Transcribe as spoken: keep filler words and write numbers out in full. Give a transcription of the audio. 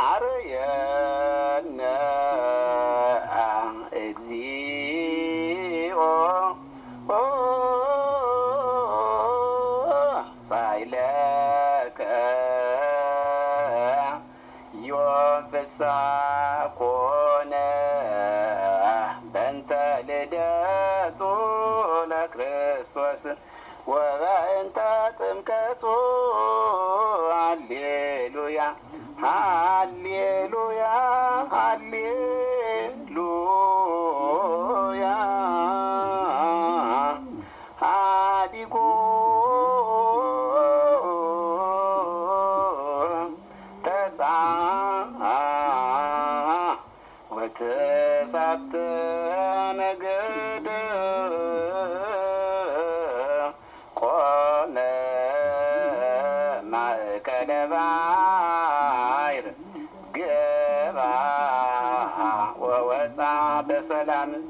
አርየነ እግዚኦ ሳይለከ ዮም ፍስሐ ኮነ በእንተ ልደቱ ለክርስቶስ ወበእንተ ጥምቀቱ ሃሌሉያ ሃሌሉያ ሃሌሉያ ሃዲጎ ወተሳተ ነገደ ቆመ ማእከለ ባሕር ገባ ወወጣ በሰላም